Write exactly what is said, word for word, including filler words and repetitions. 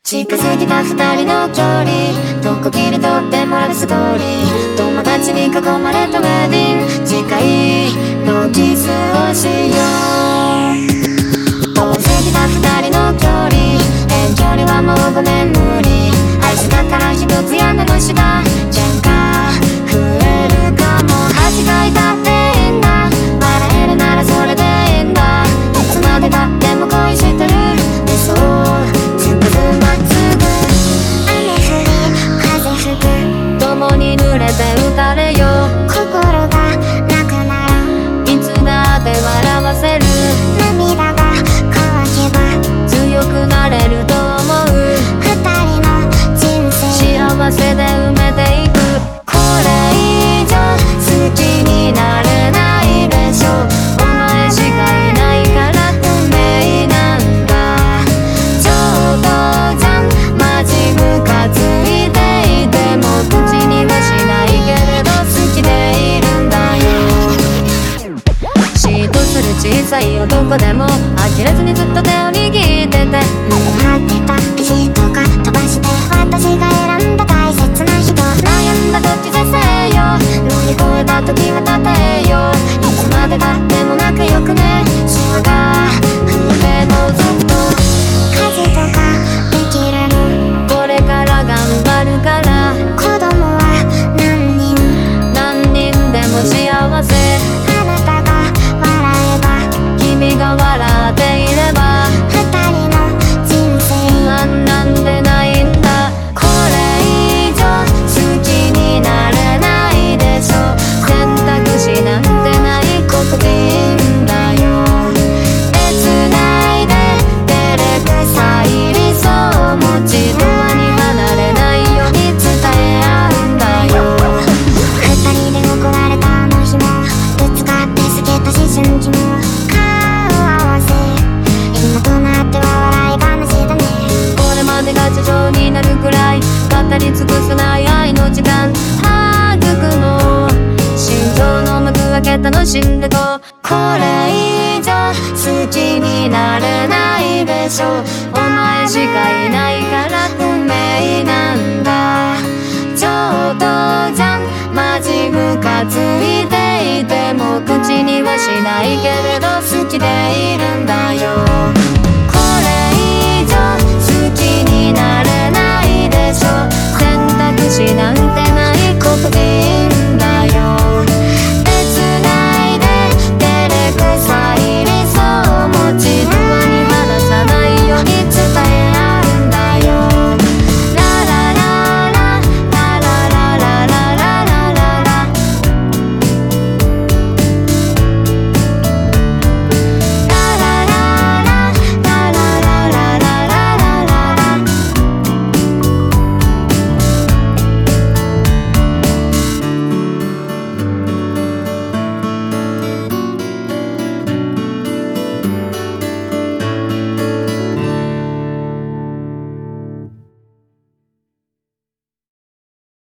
近づいた二人の距離、どこ切り取ってもラブストーリー。友達に囲まれたウェディング、次回のキスをしよう。遠すぎた二人の距離、遠距離はもうごねん無理。愛したから一つ屋根の下、喧嘩増えるかも。恥かいたっていいんだ、笑えるならそれでいいんだ。いつまでたっても恋してる理想、つくづまつぐ。雨降り風吹く、共に濡れて打たれよう。心がなくならいつだって笑わせる。涙が乾けば強くなれると思う。二人の人生幸せで埋めていく。これ以上好きになれないでしょ。お前しかいないから運命なんだ。ちょうどじゃんマジムカついていても口にはしないけれど好きでいるんだよ。嫉妬する小さい男でも呆れずにずっと手を握ってて、張ってた肘とか飛ばして私が選んだ大切な人。悩んだ時でせよ、乗り越えた時は立てよ。いつまでたっても仲良くね。シワが増えもずっと家事とかできるの。これから頑張るから。子供は何人何人でも幸せ。あなたが笑えば君が笑っていれば二人の人生あんなんでないんだ。これ以上好きになれないでしょ。選択肢なんてないことでいいんだよ。別ないで照れくさい理想を持ち、ドアに離れないように伝え合うんだよ。二人で怒られたあの日も、ぶつかって過ぎた思春期も顔合わせ、今となっては笑い話だね。これまでが地上になるくらい語り尽くせない愛の時間育もう。心臓の幕開け楽しんでこう。これ以上好きになれないでしょ。お前しかいないから運命なんだ。ちょうどじゃんマジムカついていても口にはしないけれど好きでいるんだよ。